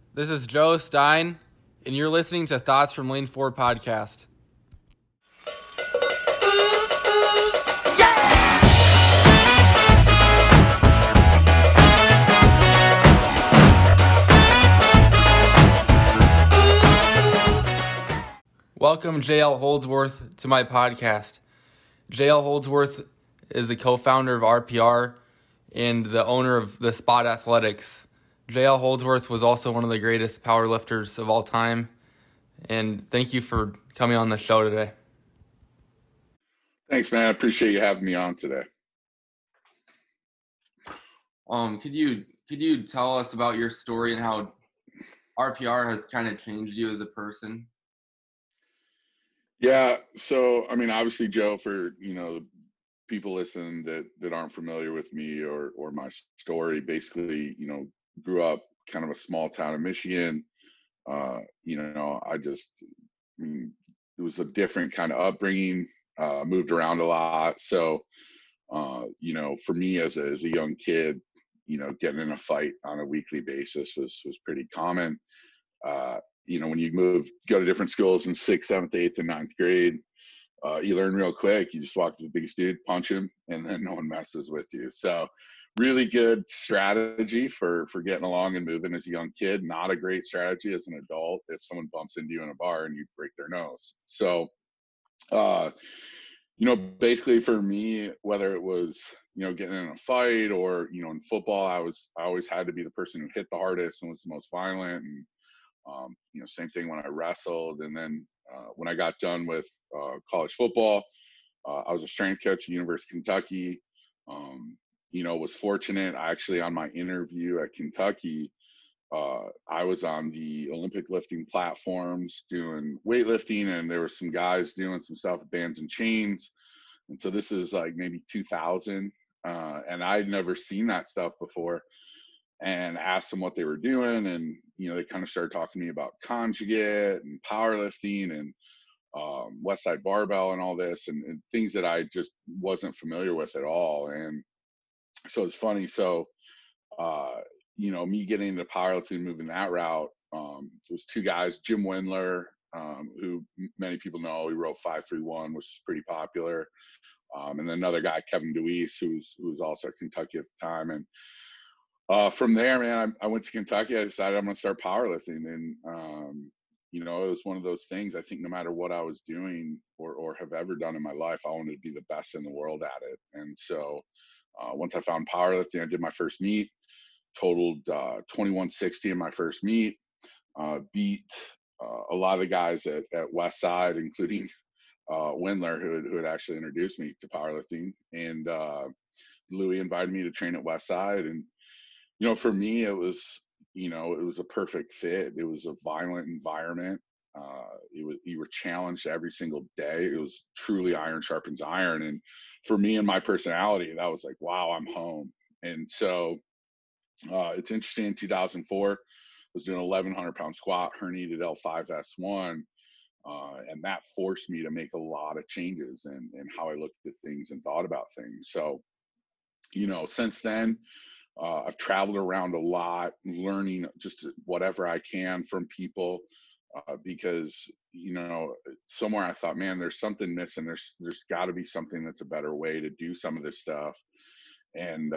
This is Joe Stein, and you're listening to Thoughts from Lane 4 podcast. Welcome, JL Holdsworth, to my podcast. JL Holdsworth is the co-founder of RPR and the owner of the Spot Athletics. JL Holdsworth was also one of the greatest powerlifters of all time. And thank you for coming on the show today. Thanks, man. I appreciate you having me on today. Could you tell us about your story and how RPR has kind of changed you as a person? Yeah. So, obviously, Joe, for, people listening that aren't familiar with me or my story, basically, grew up kind of a small town in Michigan. It was a different kind of upbringing, moved around a lot. So, for me as a young kid, getting in a fight on a weekly basis was pretty common. When you go to different schools in 6th, 7th, 8th, and 9th grade, you learn real quick. You just walk to the biggest dude, punch him, and then no one messes with you. So really good strategy for getting along and moving as a young kid. Not a great strategy as an adult if someone bumps into you in a bar and you break their nose. So, basically for me, whether it was, getting in a fight or, in football, I always had to be the person who hit the hardest and was the most violent. And, same thing when I wrestled. And then when I got done with college football, I was a strength coach at the University of Kentucky. Was fortunate. I actually, on my interview at Kentucky, I was on the Olympic lifting platforms doing weightlifting, and there were some guys doing some stuff with bands and chains. And so this is like maybe 2000, and I'd never seen that stuff before. And asked them what they were doing, and they kind of started talking to me about conjugate and powerlifting and Westside Barbell and all this, and things that I just wasn't familiar with at all. And so it's funny. So, me getting into powerlifting, moving that route, it was two guys, Jim Wendler, who many people know. He wrote 531, which is pretty popular. And then another guy, Kevin DeWeese, who was also at Kentucky at the time. And from there, man, I went to Kentucky. I decided I'm going to start powerlifting. And, it was one of those things. I think no matter what I was doing or have ever done in my life, I wanted to be the best in the world at it. And so once I found powerlifting, I did my first meet, totaled 2160 in my first meet, beat a lot of the guys at Westside, including Wendler, who had actually introduced me to powerlifting. And Louis invited me to train at Westside. And for me, it was a perfect fit. It was a violent environment. You were challenged every single day. It was truly iron sharpens iron. And for me and my personality, that was like, wow, I'm home. And so it's interesting. In 2004, I was doing 1,100 pound squat, herniated L5S1. And that forced me to make a lot of changes in how I looked at things and thought about things. So, since then, I've traveled around a lot, learning just whatever I can from people, because somewhere I thought, man, there's something missing. There's got to be something that's a better way to do some of this stuff. And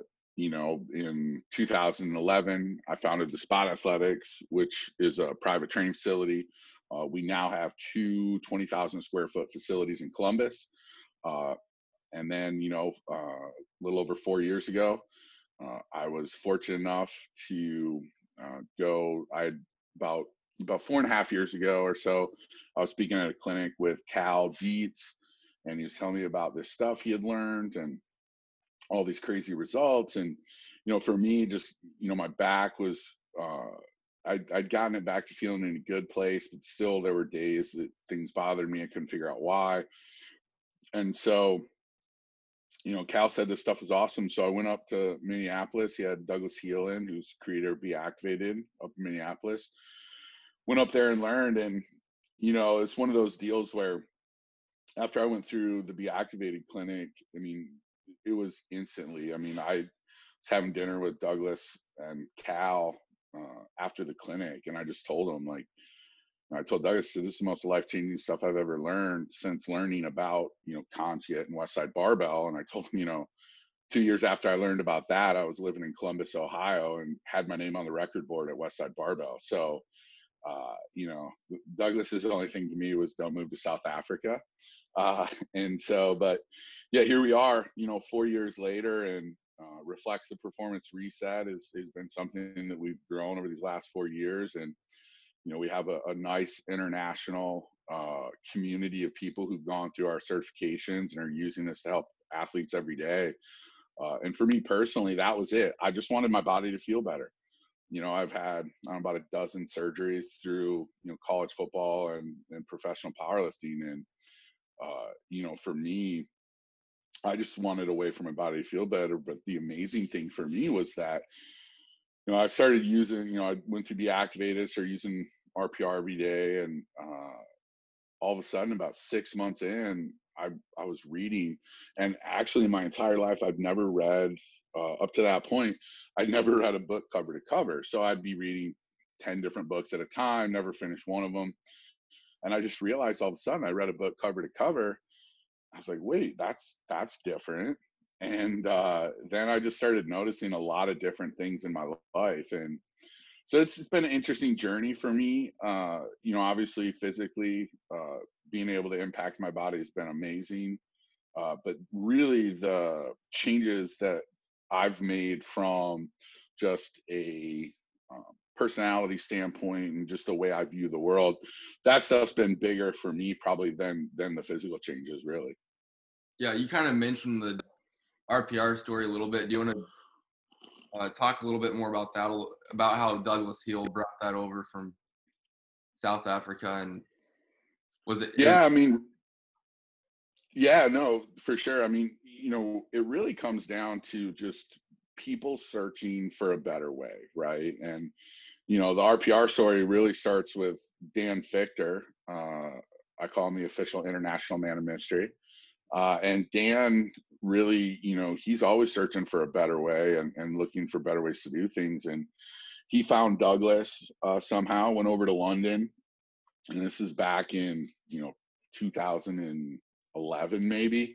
in 2011, I founded the Spot Athletics, which is a private training facility. We now have two 20,000 square foot facilities in Columbus. And then, a little over 4 years ago, I was fortunate enough to go. I had about 4.5 years ago or so, I was speaking at a clinic with Cal Dietz, and he was telling me about this stuff he had learned and all these crazy results. And for me, just my back was I'd gotten it back to feeling in a good place, but still there were days that things bothered me. I couldn't figure out why. And so Cal said this stuff was awesome. So I went up to Minneapolis. He had Douglas Heelan, who's creator of Be Activated, up in Minneapolis. Went up there and learned. And, it's one of those deals where after I went through the Be Activated clinic, it was instantly, I was having dinner with Douglas and Cal after the clinic, and I just told him, like, I told Douglas, this is the most life-changing stuff I've ever learned since learning about, conjugate and Westside Barbell. And I told him, 2 years after I learned about that, I was living in Columbus, Ohio, and had my name on the record board at Westside Barbell. So, Douglas's only thing to me was don't move to South Africa. And so, but yeah, here we are, 4 years later, and Reflexive Performance Reset has been something that we've grown over these last 4 years. And, we have a nice international community of people who've gone through our certifications and are using this to help athletes every day. And for me personally, that was it. I just wanted my body to feel better. I've had about a dozen surgeries through, college football and professional powerlifting. And, for me, I just wanted a way for my body to feel better. But the amazing thing for me was that, I started using, I went through Deactivated, started using RPR every day. And all of a sudden, about 6 months in, I was reading, and actually my entire life, I've never read, up to that point, I'd never read a book cover to cover. So I'd be reading 10 different books at a time, never finished one of them. And I just realized all of a sudden I read a book cover to cover. I was like, wait, that's different. And then I just started noticing a lot of different things in my life. And so it's been an interesting journey for me. Obviously physically, being able to impact my body has been amazing. But really the changes that I've made from just a personality standpoint and just the way I view the world, that stuff's been bigger for me probably than the physical changes, really. Yeah, you kind of mentioned the RPR story a little bit. Do you want to talk a little bit more about that, about how Douglas Heel brought that over from South Africa, and was it? Yeah, yeah, no, for sure. It really comes down to just people searching for a better way, right? And the RPR story really starts with Dan Fichter. I call him the official international man of mystery. And Dan really, he's always searching for a better way and looking for better ways to do things. And he found Douglas somehow, went over to London. And this is back in, 2011, maybe.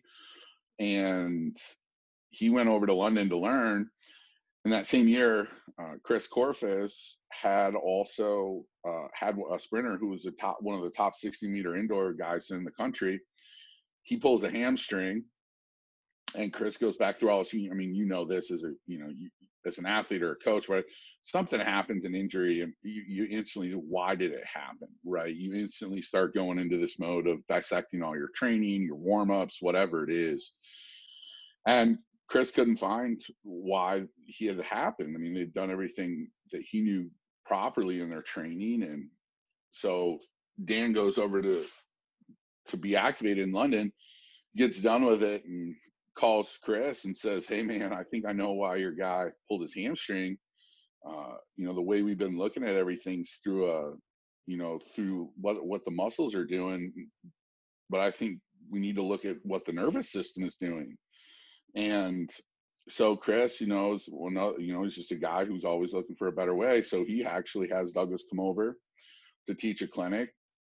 And he went over to London to learn. And that same year, Chris Korfis had also had a sprinter who was one of the top 60-meter indoor guys in the country. He pulls a hamstring, and Chris goes back through all this. This as as an athlete or a coach, right? Something happens, an injury, and you instantly, why did it happen, right? You instantly start going into this mode of dissecting all your training, your warm-ups, whatever it is. And Chris couldn't find why he had happened. They'd done everything that he knew properly in their training. And so Dan goes over to be activated in London, gets done with it, and calls Chris and says, hey man, I think I know why your guy pulled his hamstring. The way we've been looking at everything's through through what the muscles are doing, but I think we need to look at what the nervous system is doing. And so Chris, he's just a guy who's always looking for a better way. So he actually has Douglas come over to teach a clinic.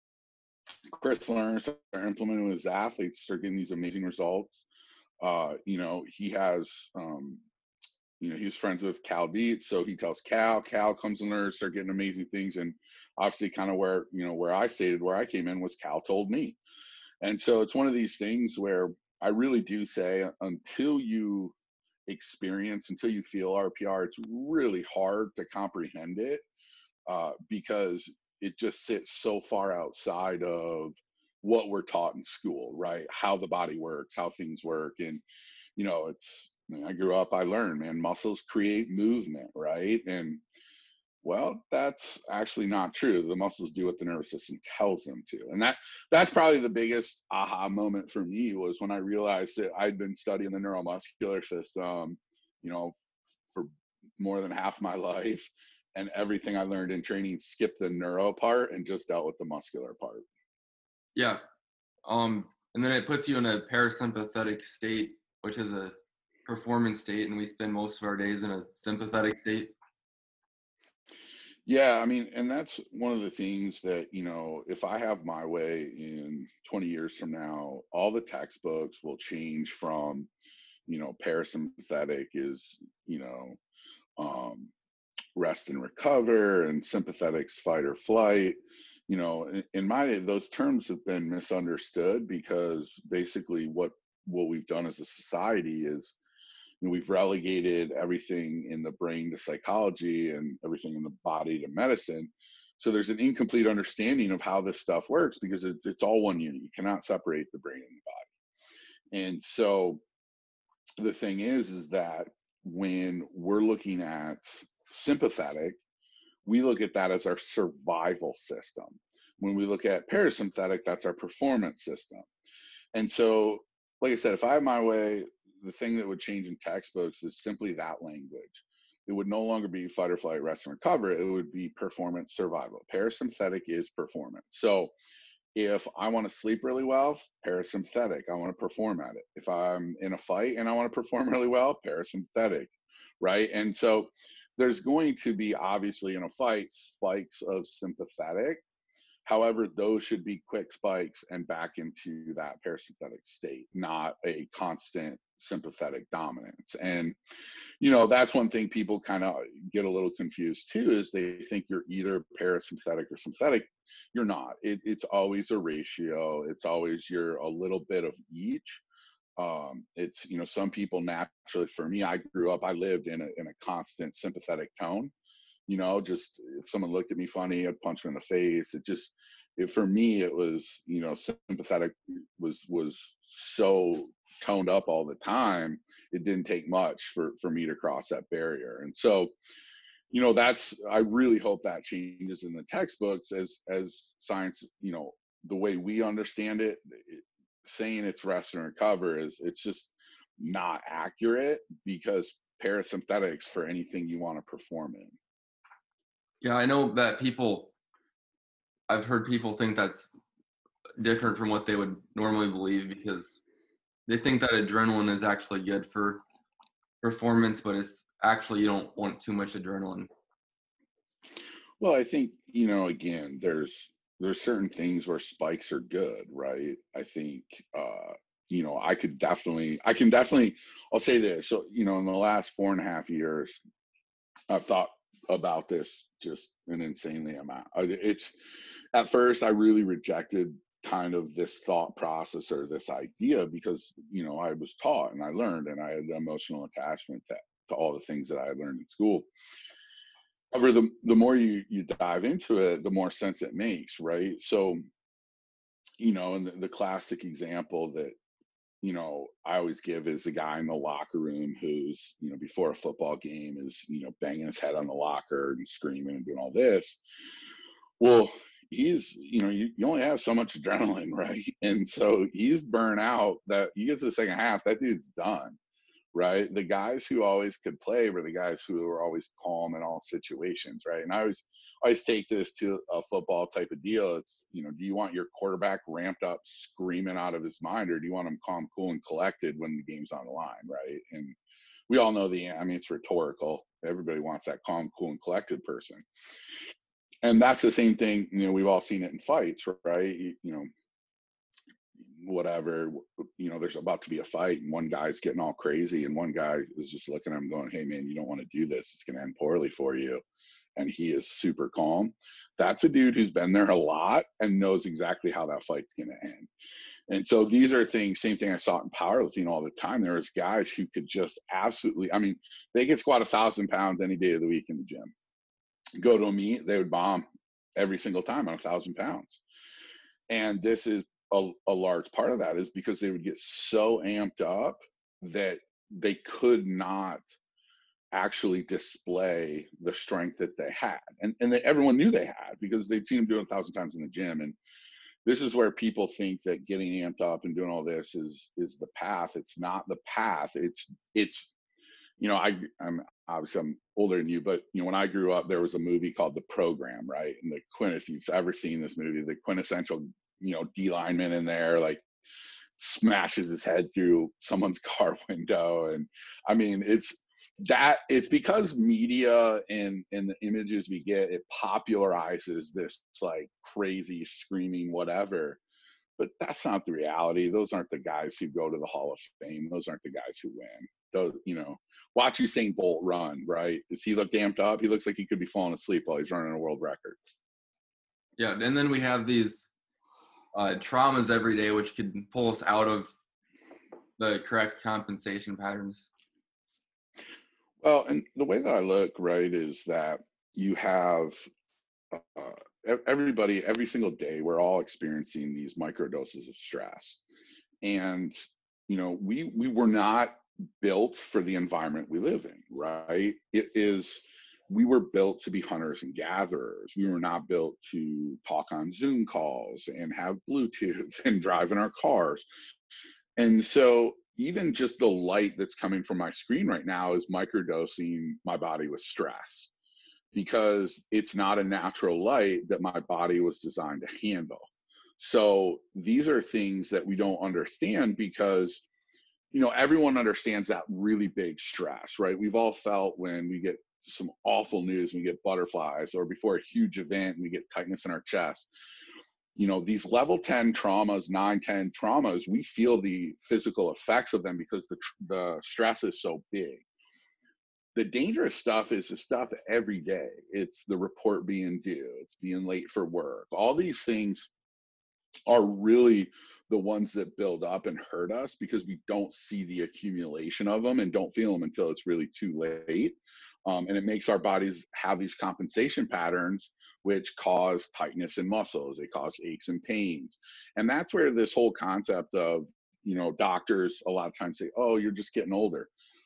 Chris learns to implement with his athletes, start getting these amazing results. He has, he's friends with Cal Dietz, so he tells Cal comes and learns, start getting amazing things. And obviously kind of where I came in was Cal told me. And so it's one of these things where I really do say, until you feel RPR, it's really hard to comprehend it, because it just sits so far outside of what we're taught in school, right? How the body works, how things work. And, I grew up, I learned, man, muscles create movement, right? And well, that's actually not true. The muscles do what the nervous system tells them to. And that's probably the biggest aha moment for me, was when I realized that I'd been studying the neuromuscular system, for more than half my life. And everything I learned in training skipped the neuro part and just dealt with the muscular part. Yeah. And then it puts you in a parasympathetic state, which is a performance state. And we spend most of our days in a sympathetic state. Yeah, I mean, and that's one of the things that, if I have my way in 20 years from now, all the textbooks will change from, parasympathetic is, um, rest and recover, and sympathetics fight or flight. In my day, those terms have been misunderstood because basically what we've done as a society is, we've relegated everything in the brain to psychology and everything in the body to medicine. So there's an incomplete understanding of how this stuff works because it's all one unit. You cannot separate the brain and the body. And so the thing is that when we're looking at sympathetic, we look at that as our survival system. When we look at parasympathetic, that's our performance system. And so, like I said, if I had my way, the thing that would change in textbooks is simply that language. It would no longer be fight or flight, rest and recover. It would be performance survival. Parasympathetic is performance. So if I want to sleep really well, parasympathetic, I want to perform at it. If I'm in a fight and I want to perform really well, parasympathetic, right? And so there's going to be, obviously, in a fight, spikes of sympathetic. However, those should be quick spikes and back into that parasympathetic state, not a constant sympathetic dominance. And, that's one thing people kind of get a little confused too, is they think you're either parasympathetic or sympathetic. You're not. It's always a ratio. It's always you're a little bit of each. It's, some people naturally, for me, I lived in a constant sympathetic tone. Just if someone looked at me funny, I'd punch them in the face. For me, it was, sympathetic was so toned up all the time. It didn't take much for me to cross that barrier. And so, I really hope that changes in the textbooks as science, the way we understand it, saying it's rest and recover it's just not accurate, because parasympathetics for anything you want to perform in. Yeah, I know that I've heard people think that's different from what they would normally believe because they think that adrenaline is actually good for performance, but it's actually you don't want too much adrenaline. Well, I think, again, there's certain things where spikes are good, right? I think, I can definitely, I'll say this. So, in the last 4.5 years, I've thought about this just an insanely amount. It's At first I really rejected kind of this thought process or this idea because, I was taught and I learned and I had an emotional attachment to all the things that I had learned in school. However, the more you dive into it, the more sense it makes, right? So, and the classic example that, I always give is the guy in the locker room who's, before a football game is, banging his head on the locker and screaming and doing all this. Well, he's, you only have so much adrenaline, right? And so he's burnt out. That you get to the second half, that dude's done, right? The guys who always could play were the guys who were always calm in all situations, right? And I always take this to a football type of deal. It's, do you want your quarterback ramped up, screaming out of his mind, or do you want him calm, cool, and collected when the game's on the line, right? And we all know it's rhetorical. Everybody wants that calm, cool, and collected person. And that's the same thing, we've all seen it in fights, right? Whatever, there's about to be a fight and one guy's getting all crazy and one guy is just looking at him going, hey man, you don't want to do this, it's going to end poorly for you. And he is super calm. That's a dude who's been there a lot and knows exactly how that fight's going to end. And so these are things, same thing I saw in powerlifting all the time. There was guys who could just absolutely, they could squat 1,000 pounds any day of the week in the gym. Go to a meet, they would bomb every single time on 1,000 pounds. And this is a large part of that is because they would get so amped up that they could not actually display the strength that they had. And everyone knew they had because they'd seen them do it 1,000 times in the gym. And this is where people think that getting amped up and doing all this is the path. It's not the path. It's I'm obviously I'm older than you, but when I grew up, there was a movie called The Program, right? And if you've ever seen this movie, the quintessential, D lineman in there, like smashes his head through someone's car window. And it's that it's because media and the images we get, it popularizes this like crazy screaming whatever, but that's not the reality. Those aren't the guys who go to the Hall of Fame. Those aren't the guys who win. Those, watch Usain Bolt run, right? Does he look amped up? He looks like he could be falling asleep while he's running a world record. Yeah, and then we have these traumas every day, which could pull us out of the correct compensation patterns. Well, and the way that I look, right, is that you have everybody, every single day, we're all experiencing these microdoses of stress. And, we were not built for the environment we live in, right? We were built to be hunters and gatherers. We were not built to talk on Zoom calls and have Bluetooth and drive in our cars. And so even just the light that's coming from my screen right now is microdosing my body with stress, because it's not a natural light that my body was designed to handle. So these are things that we don't understand because, everyone understands that really big stress, right? We've all felt when we get some awful news, we get butterflies, or before a huge event, we get tightness in our chest. These level 10 traumas, 9, 10 traumas, we feel the physical effects of them because the stress is so big. The dangerous stuff is the stuff every day. It's the report being due, it's being late for work. All these things are really the ones that build up and hurt us because we don't see the accumulation of them and don't feel them until it's really too late. And it makes our bodies have these compensation patterns, which cause tightness in muscles. They cause aches and pains. And that's where this whole concept of, doctors a lot of times say, oh, you're just getting older.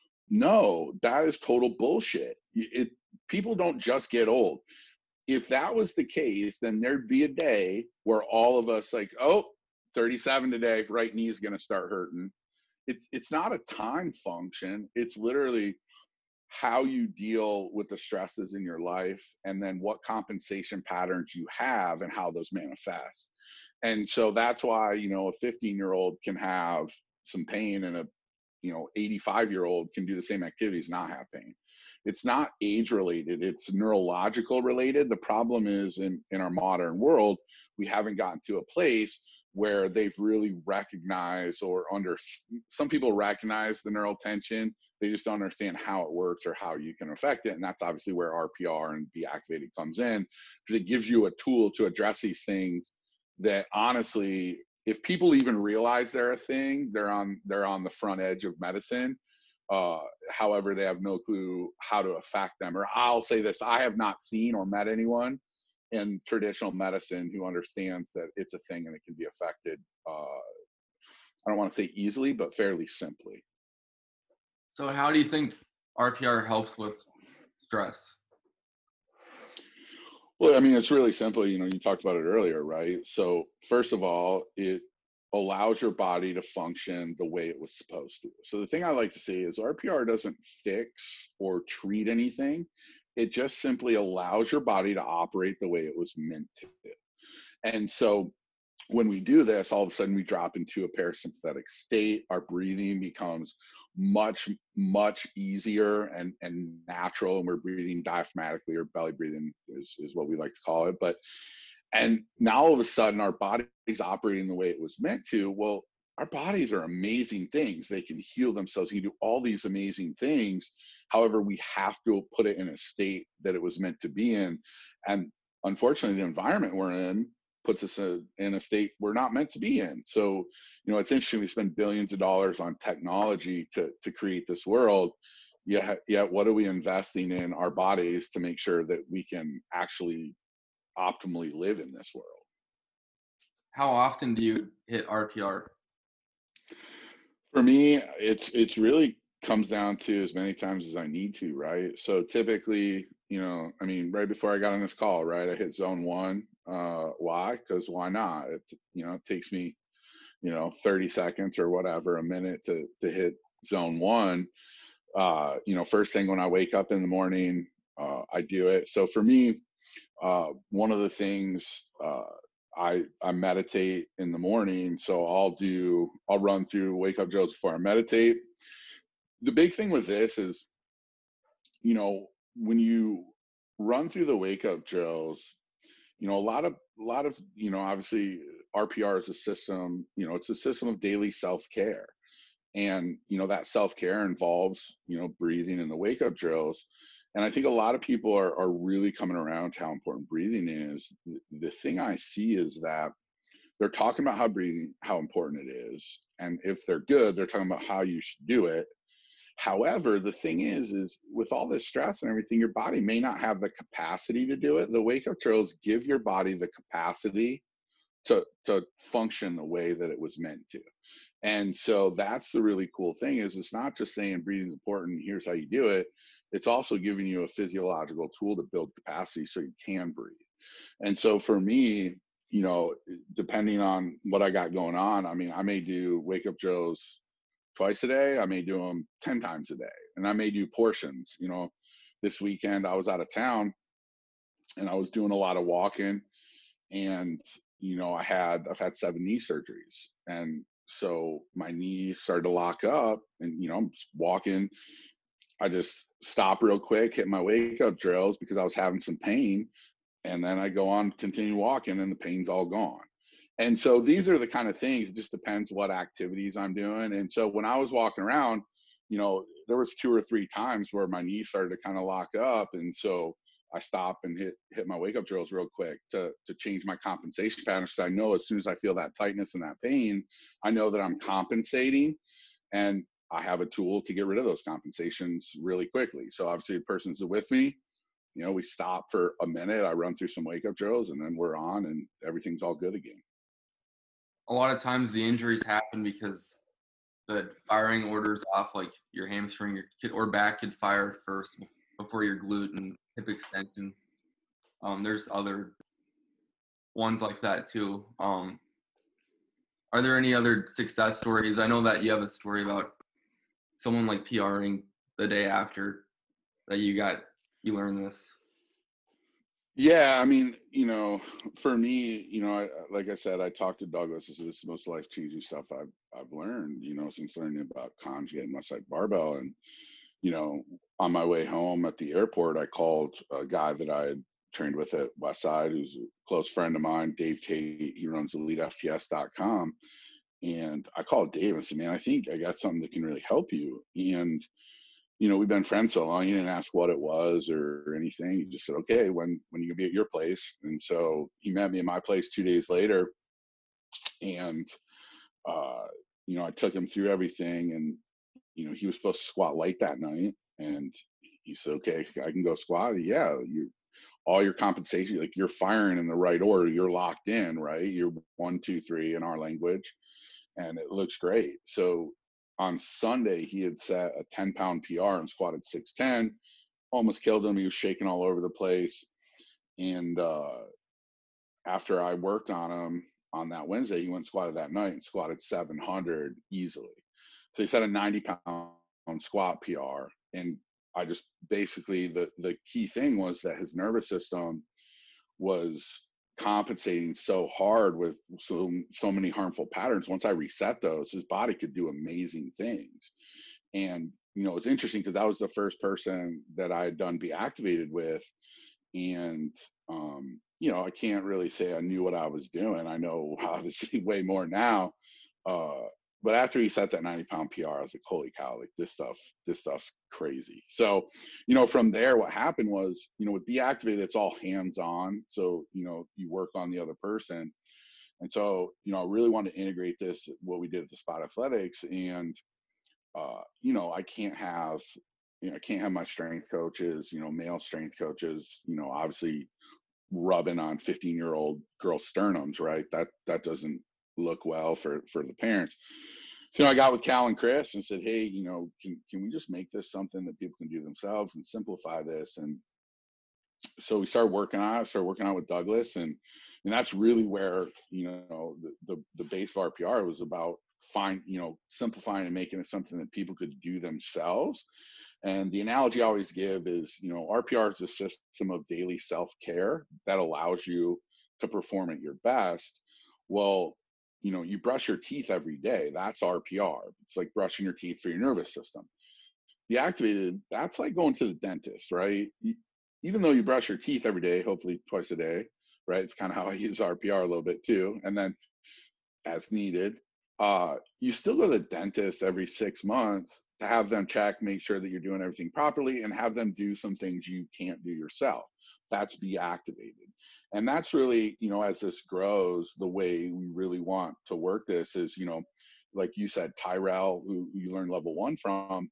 No, that is total bullshit. People don't just get old. If that was the case, then there'd be a day where all of us like, oh, 37 today, right knee is going to start hurting. It's not a time function. It's literally how you deal with the stresses in your life, and then what compensation patterns you have and how those manifest. And so that's why, a 15-year-old can have some pain, and a 85-year-old can do the same activities, not have pain. It's not age related, it's neurological related. The problem is in our modern world, we haven't gotten to a place where they've really recognized some people recognize the neural tension. They just don't understand how it works or how you can affect it. And that's obviously where RPR and Be Activated comes in, because it gives you a tool to address these things that honestly, if people even realize they're a thing, they're on the front edge of medicine. However, they have no clue how to affect them. Or I'll say this, I have not seen or met anyone in traditional medicine who understands that it's a thing and it can be affected. I don't want to say easily, but fairly simply. So how do you think RPR helps with stress? Well, I mean, it's really simple. You talked about it earlier, right? So first of all, it allows your body to function the way it was supposed to. So the thing I like to say is RPR doesn't fix or treat anything. It just simply allows your body to operate the way it was meant to. And so when we do this, all of a sudden we drop into a parasympathetic state. Our breathing becomes much, much easier and natural, and we're breathing diaphragmatically, or belly breathing is what we like to call it. And now all of a sudden our body's operating the way it was meant to. Well, our bodies are amazing things. They can heal themselves. They can do all these amazing things. However, we have to put it in a state that it was meant to be in. And unfortunately, the environment we're in puts us in a state we're not meant to be in. So, it's interesting. We spend billions of dollars on technology to create this world. Yet what are we investing in our bodies to make sure that we can actually optimally live in this world? How often do you hit RPR? For me, it's really comes down to as many times as I need to, right? So typically, right before I got on this call, right, I hit zone 1. Why? Because why not? It takes me, 30 seconds or whatever, a minute to hit zone 1. First thing when I wake up in the morning, I do it. So for me, one of the things, I meditate in the morning. So I'll run through Wake Up Joes before I meditate. The big thing with this is when you run through the wake up drills, a lot of, obviously RPR is a system, it's a system of daily self care. And, that self care involves, breathing in the wake up drills. And I think a lot of people are really coming around to how important breathing is. The thing I see is that they're talking about how important it is. And if they're good, they're talking about how you should do it. However, the thing is with all this stress and everything, your body may not have the capacity to do it. The wake up drills give your body the capacity to function the way that it was meant to. And so that's the really cool thing is it's not just saying breathing is important, here's how you do it. It's also giving you a physiological tool to build capacity so you can breathe. And so for me, depending on what I got going on, I mean, I may do wake up drills twice a day. I may do them 10 times a day, and I may do portions. This weekend I was out of town and I was doing a lot of walking, and I've had 7 knee surgeries, and so my knee started to lock up, and I'm just walking. I just stop real quick, hit my wake up drills because I was having some pain, and then I go on, continue walking, and the pain's all gone. And so these are the kind of things. It just depends what activities I'm doing. And so when I was walking around, there was 2 or 3 times where my knee started to kind of lock up, and so I stop and hit my wake up drills real quick to change my compensation pattern. So I know as soon as I feel that tightness and that pain, I know that I'm compensating, and I have a tool to get rid of those compensations really quickly. So obviously the person's with me, we stop for a minute, I run through some wake up drills, and then we're on and everything's all good again. A lot of times the injuries happen because the firing orders off, like your hamstring or back could fire first before your glute and hip extension. There's other ones like that too. Are there any other success stories? I know that you have a story about someone like PRing the day after that you learned this. Yeah, I mean, for me, like I said, I talked to Douglas. This is the most life-changing stuff I've learned, since learning about conjugate and Westside Barbell. And on my way home at the airport, I called a guy that I had trained with at Westside, who's a close friend of mine, Dave Tate. He runs EliteFTS.com. And I called Dave and said, man, I think I got something that can really help you. And we've been friends so long. He didn't ask what it was or anything. He just said, okay, when you gonna be at your place? And so he met me at my place 2 days later. And, I took him through everything, and, he was supposed to squat light that night. And he said, okay, I can go squat. Yeah. All your compensation, like you're firing in the right order. You're locked in, right? You're 1, 2, 3 in our language. And it looks great. So on Sunday, he had set a 10-pound PR and squatted 610, almost killed him. He was shaking all over the place. And after I worked on him on that Wednesday, he went and squatted that night and squatted 700 easily. So he set a 90-pound squat PR. And I just basically, the key thing was that his nervous system was compensating so hard with so many harmful patterns. Once I reset those, his body could do amazing things. And it's interesting because that was the first person that I had done Be Activated with. And I can't really say I knew what I was doing. I know obviously way more now. But after he set that 90-pound PR, I was like, holy cow, like this stuff's crazy. So, from there, what happened was, with Be Activated, it's all hands-on. So, you work on the other person. And so, I really wanted to integrate this, what we did at the Spot Athletics. And, I can't have my strength coaches, male strength coaches, obviously rubbing on 15-year-old girl sternums, right? That doesn't look well for the parents. So I got with Cal and Chris and said, hey, can we just make this something that people can do themselves and simplify this? And so we started working on it, with Douglas, and that's really where, the base of RPR was about simplifying and making it something that people could do themselves. And the analogy I always give is, RPR is a system of daily self-care that allows you to perform at your best. Well, you brush your teeth every day. That's RPR. It's like brushing your teeth for your nervous system. be activated, that's like going to the dentist, right? Even though you brush your teeth every day, hopefully twice a day, right? It's kind of how I use RPR a little bit too. And then as needed, you still go to the dentist every 6 months to have them check, make sure that you're doing everything properly, and have them do some things you can't do yourself. That's be activated. And that's really, as this grows, the way we really want to work this is, like you said, Tyrell, who you learned level 1 from,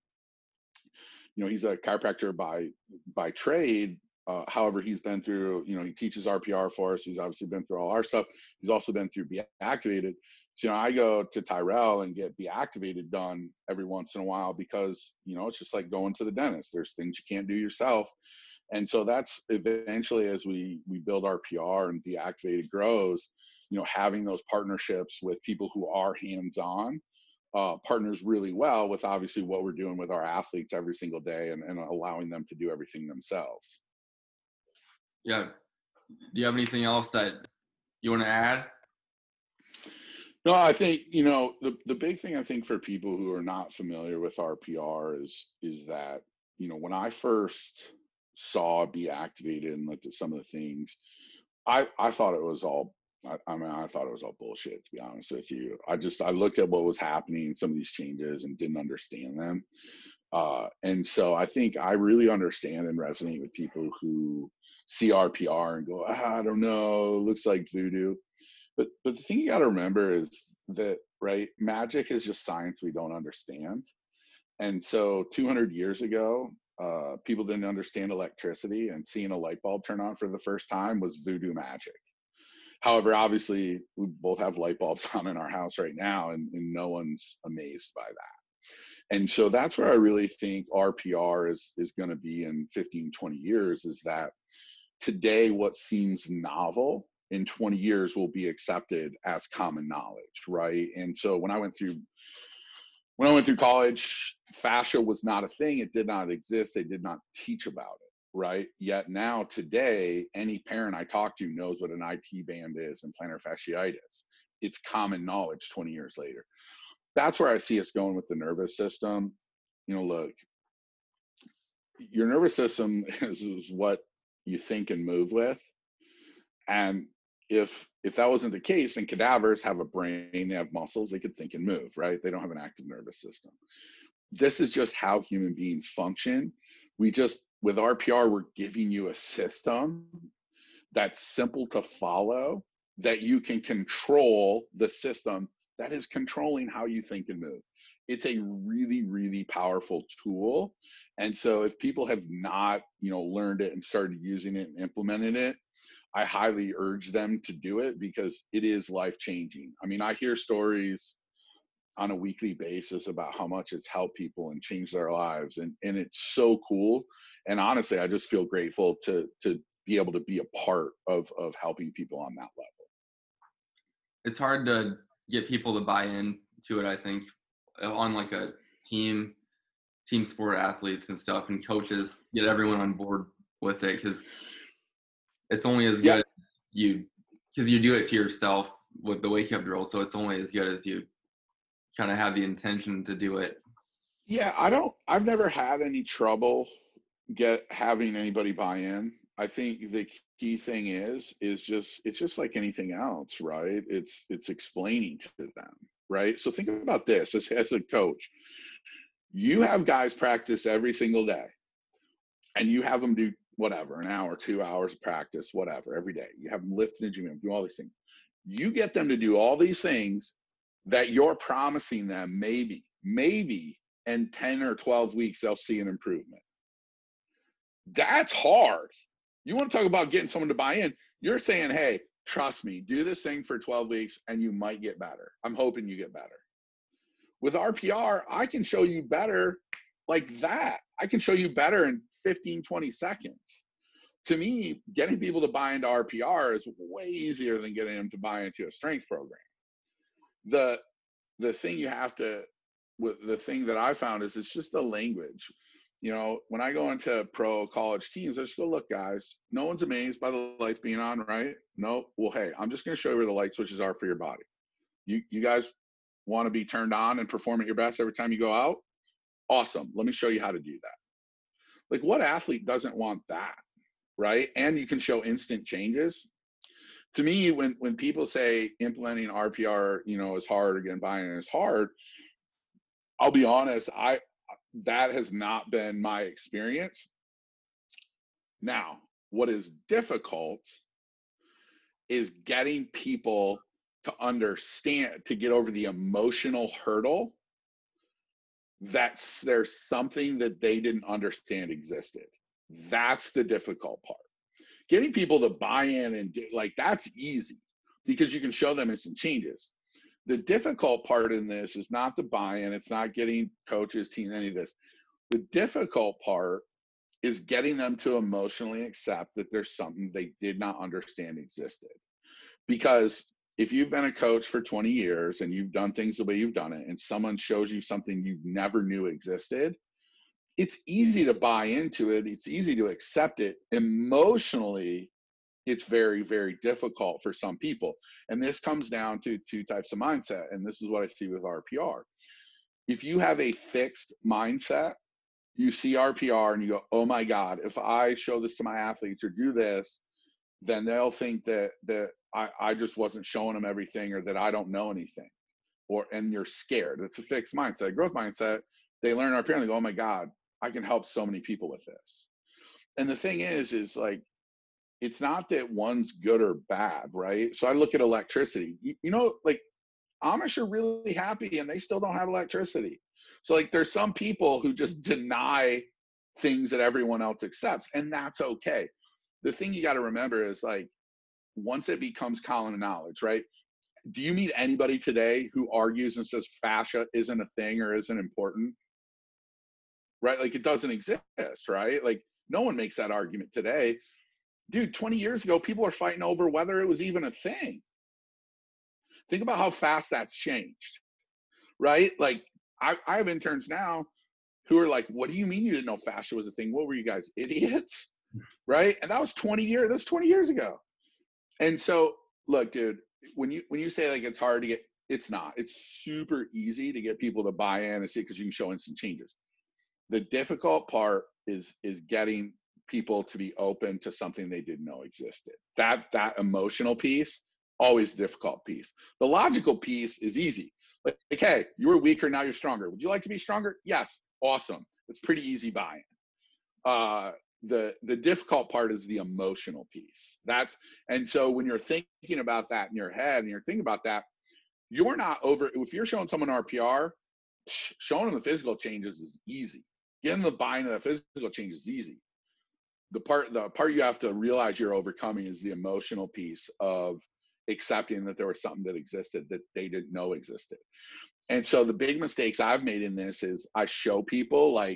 he's a chiropractor by trade. However, he's been through, he teaches RPR for us. He's obviously been through all our stuff. He's also been through Be Activated. So, I go to Tyrell and get Be Activated done every once in a while because, it's just like going to the dentist. There's things you can't do yourself. And so that's eventually, as we build RPR and Be Activated grows, having those partnerships with people who are hands-on partners really well with obviously what we're doing with our athletes every single day and allowing them to do everything themselves. Yeah. Do you have anything else that you want to add? No, I think, the big thing I think for people who are not familiar with RPR is that, when I first saw Be Activated and looked at some of the things, I thought it was all, I thought it was all bullshit, to be honest with you. I looked at what was happening, some of these changes, and didn't understand them. And so I think I really understand and resonate with people who see RPR and go, I don't know, it looks like voodoo. But the thing you got to remember is that, right, magic is just science we don't understand. And so 200 years ago, people didn't understand electricity, and seeing a light bulb turn on for the first time was voodoo magic. However, obviously, we both have light bulbs on in our house right now, and no one's amazed by that. And so that's where I really think RPR is going to be in 15, 20 years, is that today what seems novel in 20 years will be accepted as common knowledge, right? And so when I went through college, fascia was not a thing. It did not exist. They did not teach about it, right? Yet now, today, any parent I talk to knows what an IT band is and plantar fasciitis. It's common knowledge 20 years later. That's where I see us going with the nervous system. Look, your nervous system is what you think and move with. And if that wasn't the case, then cadavers have a brain, they have muscles, they could think and move, right? They don't have an active nervous system. This is just how human beings function. With RPR, we're giving you a system that's simple to follow, that you can control the system that is controlling how you think and move. It's a really, really powerful tool. And so if people have not, learned it and started using it and implemented it, I highly urge them to do it because it is life-changing. I mean, I hear stories on a weekly basis about how much it's helped people and changed their lives. And it's so cool. And honestly, I just feel grateful to be able to be a part of helping people on that level. It's hard to get people to buy in to it, I think, on like a team sport, athletes and stuff, and coaches, get everyone on board with it, because it's only as good as because you do it to yourself with the wake up drill. So it's only as good as you kind of have the intention to do it. Yeah, I've never had any trouble having anybody buy in. I think the key thing is it's just like anything else, right? It's explaining to them, right? So think about this as a coach. You have guys practice every single day, and you have them do whatever, an hour, 2 hours of practice, whatever, every day. You have them lift in the gym, do all these things. You get them to do all these things that you're promising them maybe in 10 or 12 weeks, they'll see an improvement. That's hard. You want to talk about getting someone to buy in. You're saying, hey, trust me, do this thing for 12 weeks and you might get better. I'm hoping you get better. With RPR, I can show you better like that. I can show you better in 15, 20 seconds. To me, getting people to buy into RPR is way easier than getting them to buy into a strength program. The thing the thing that I found is it's just the language. When I go into pro college teams, I just go, look, guys, no one's amazed by the lights being on, right? No. Well, hey, I'm just going to show you where the light switches are for your body. You guys want to be turned on and perform at your best every time you go out? Awesome. Let me show you how to do that. Like, what athlete doesn't want that, right? And you can show instant changes. To me, when people say implementing RPR, is hard, or getting buy-in is hard, I'll be honest, that has not been my experience. Now, what is difficult is getting people to understand, to get over the emotional hurdle that there's something that they didn't understand existed. That's the difficult part. Getting people to buy in and that's easy because you can show them instant changes. The difficult part in this is not the buy-in. It's not getting coaches, teams, any of this. The difficult part is getting them to emotionally accept that there's something they did not understand existed. Because if you've been a coach for 20 years and you've done things the way you've done it, and someone shows you something you never knew existed, it's easy to buy into it. It's easy to accept it. Emotionally, it's very, very difficult for some people. And this comes down to two types of mindset. And this is what I see with RPR. If you have a fixed mindset, you see RPR and you go, oh my God, if I show this to my athletes or do this, then they'll think that I just wasn't showing them everything, or that I don't know anything, and you're scared. It's a fixed mindset. Growth mindset, they learn RPR and they go, oh my God, I can help so many people with this. And the thing is like, it's not that one's good or bad, right? So I look at electricity, like Amish are really happy and they still don't have electricity. So like, there's some people who just deny things that everyone else accepts, and that's okay. The thing you got to remember is like, once it becomes common knowledge, right? Do you meet anybody today who argues and says fascia isn't a thing or isn't important? Right? Like, it doesn't exist, right? Like, no one makes that argument today. Dude, 20 years ago, people are fighting over whether it was even a thing. Think about how fast that's changed, right? Like, I have interns now who are like, what do you mean you didn't know fascia was a thing? What were you guys, idiots? Right? And that was 20 years ago. And so, look, dude, when you say like it's hard to get, it's not. It's super easy to get people to buy in and see, because you can show instant changes. The difficult part is getting people to be open to something they didn't know existed. That emotional piece, always the difficult piece. The logical piece is easy. Like, hey, you were weaker, now you're stronger. Would you like to be stronger? Yes. Awesome. It's pretty easy buy-in. The difficult part is the emotional piece. And so when you're thinking about that in your head and you're thinking about that, you're not if you're showing someone RPR, showing them the physical changes is easy. Getting the buy-in of the physical changes is easy. The part you have to realize you're overcoming is the emotional piece of accepting that there was something that existed that they didn't know existed. And so the big mistakes I've made in this is I show people like,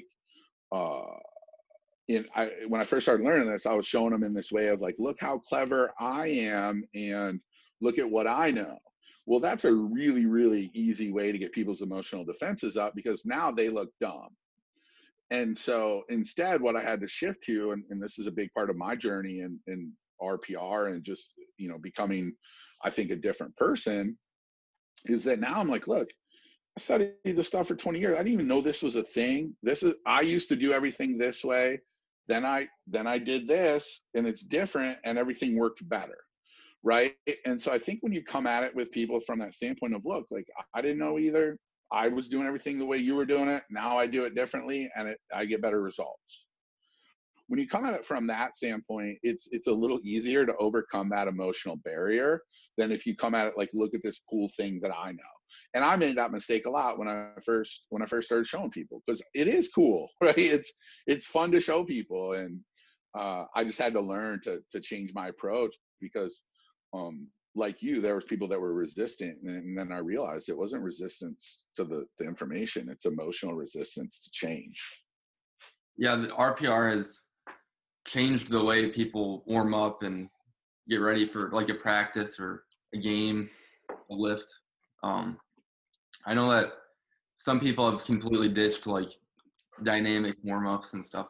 when I first started learning this, I was showing them in this way of like, look how clever I am and look at what I know. Well, that's a really, really easy way to get people's emotional defenses up, because now they look dumb. And so instead, what I had to shift to, and this is a big part of my journey in RPR and just, becoming, I think, a different person, is that now I'm like, look, I studied this stuff for 20 years. I didn't even know this was a thing. I used to do everything this way. Then I did this, and it's different, and everything worked better, right? And so I think when you come at it with people from that standpoint of, look, like, I didn't know either. I was doing everything the way you were doing it. Now I do it differently, and I get better results. When you come at it from that standpoint, it's a little easier to overcome that emotional barrier than if you come at it like, look at this cool thing that I know. And I made that mistake a lot when I first started showing people, because it is cool, right? It's fun to show people, and I just had to learn to change my approach, because like you, there was people that were resistant, and then I realized it wasn't resistance to the information; it's emotional resistance to change. Yeah, the RPR has changed the way people warm up and get ready for like a practice or a game, a lift. I know that some people have completely ditched like dynamic warm-ups and stuff.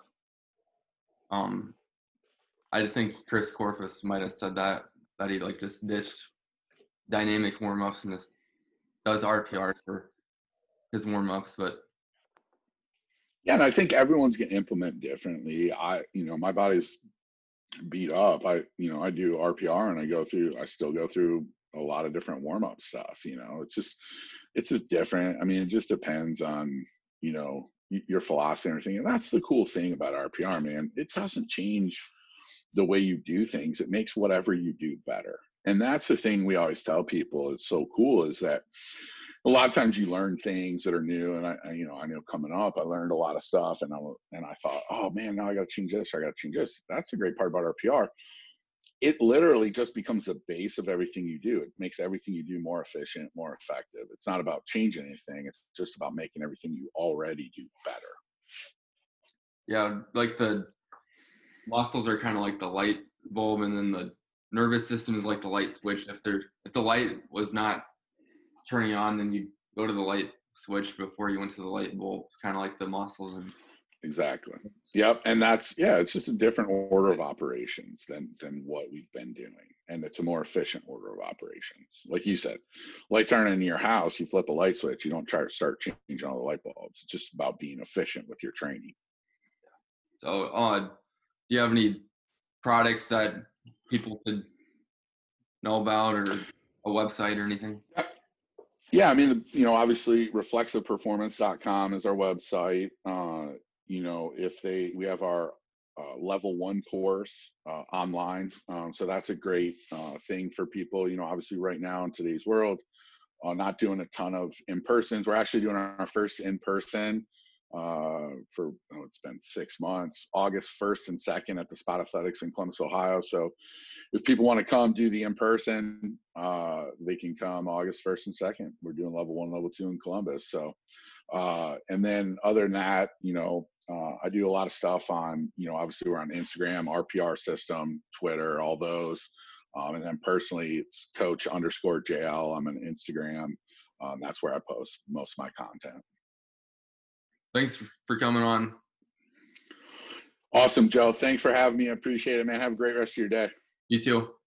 I think Chris Korfus might have said that he like just ditched dynamic warm-ups and just does RPR for his warm-ups. But Yeah, and I think everyone's going to implement differently. My body's beat up. I do RPR and I still go through a lot of different warm up stuff. It's just different. I mean, it just depends on, your philosophy and everything. And that's the cool thing about RPR, man. It doesn't change the way you do things. It makes whatever you do better. And that's the thing we always tell people is so cool is that a lot of times you learn things that are new. And I know coming up, I learned a lot of stuff and I thought, oh man, now I got to change this. Or I got to change this. That's the great part about RPR. It literally just becomes the base of everything you do. It makes everything you do more efficient, more effective. It's not about changing anything. It's just about making everything you already do better. Yeah, like the muscles are kind of like the light bulb, and then the nervous system is like the light switch. If the light was not turning on, then you go to the light switch before you went to the light bulb, kind of like the muscles. And exactly. Yep. And it's just a different order of operations than what we've been doing. And it's a more efficient order of operations. Like you said, lights aren't in your house. You flip a light switch. You don't try to start changing all the light bulbs. It's just about being efficient with your training. So, do you have any products that people should know about, or a website or anything? Yeah, I mean, obviously reflexiveperformance.com is our website. We have our level 1 course online. So that's a great thing for people, obviously right now in today's world, not doing a ton of in-persons. We're actually doing our first in-person it's been 6 months, August 1st and 2nd at the Spot Athletics in Columbus, Ohio. So if people want to come do the in-person, they can come August 1st and 2nd. We're doing level 1, level 2 in Columbus. So, and then other than that, I do a lot of stuff on, obviously we're on Instagram, RPR System, Twitter, all those. And then personally, it's coach_JL. I'm on Instagram. That's where I post most of my content. Thanks for coming on. Awesome, Joe. Thanks for having me. I appreciate it, man. Have a great rest of your day. You too.